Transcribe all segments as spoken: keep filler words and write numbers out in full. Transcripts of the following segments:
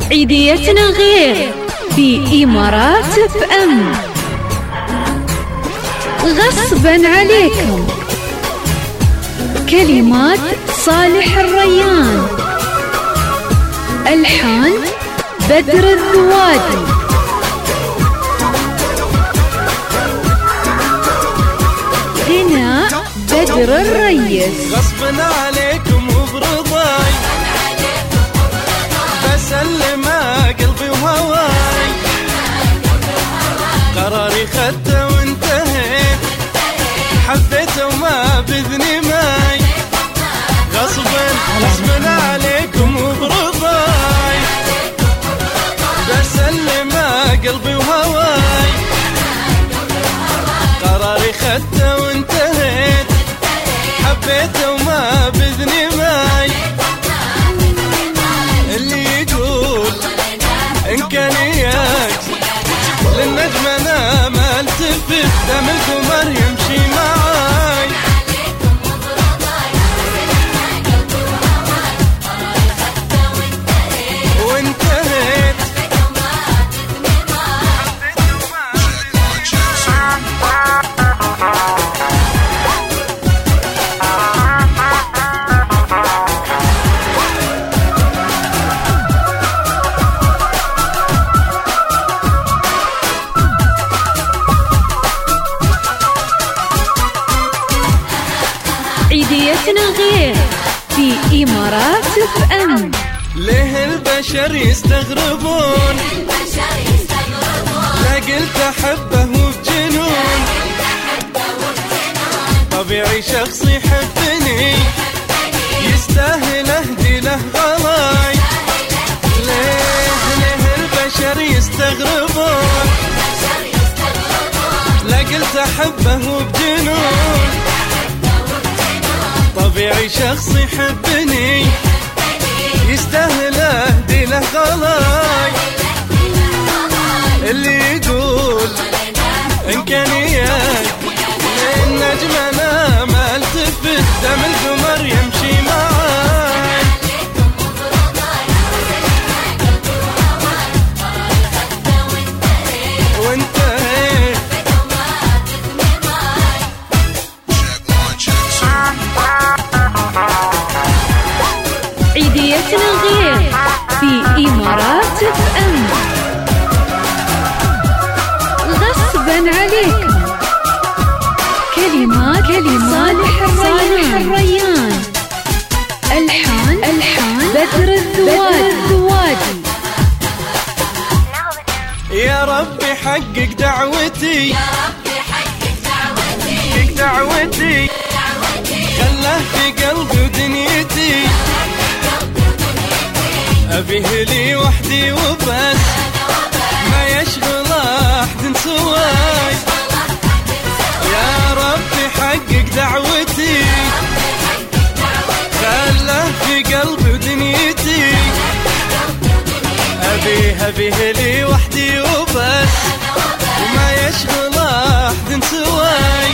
عيديتنا غير في إمارات اف ام. غصبا عليكم. كلمات صالح الريان، ألحان بدر الذوادي، غناء بدر الريس. غصبا عليكم وبرضاي بسلم قلبي وهواي، قراري خدته وانتهيت، حبيته وما بذني ماي. غصبا غصبا عليكم وبرضاي بسلم قلبي وهواي، قراري خدته وانتهيت، حبيته وما بذني ماي. اللي يقول إن كان ياك للنجم أنا ما التفت، دم القمر يمشي معاي. وانتهيت عيديتنا غير في إمارات اف ام. ليه البشر يستغربون؟ لا قلت أحبه وبجنون، طبيعي شخص يحبني يستاهل أهدي له غلاي. ليه ليه البشر يستغربون؟ لا قلت أحبه وبجنون، طبيعي شخص يحبني يستاهل أهدي له غلاي. اللي يقول إن كان ياك للنجم أنا ما التفت، دم القمر يمشي معاي. وانتهيت عيديتنا غير في إمارات اف ام. غصبا عليكم. كلمات كلمات صالح الريان، ألحان ألحان بدر الذوادي. يا ربي حقق دعوتي، يا ربي حقق دعوتي، دعوتي خله في قلبي ودنيتي، أبيه لي وحدي وبس، ما يشغل أحد سواي. يا ربي حقق دعوتي، خله في قلبي ودنيتي، أبيه أبيه لي وحدي وبس، وما يشغل أحد سواي.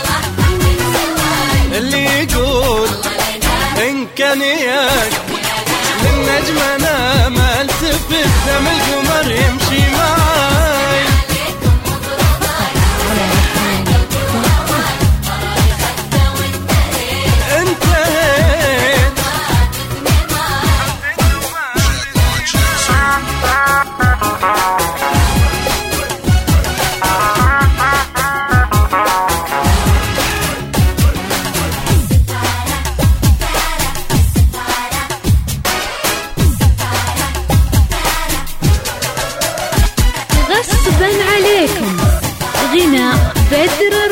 اللي يقول إن كان ياك للنجم أنا ما التفت، دم القمر يمشي معاي. انتهيت غصبا عليكم. غناء بدر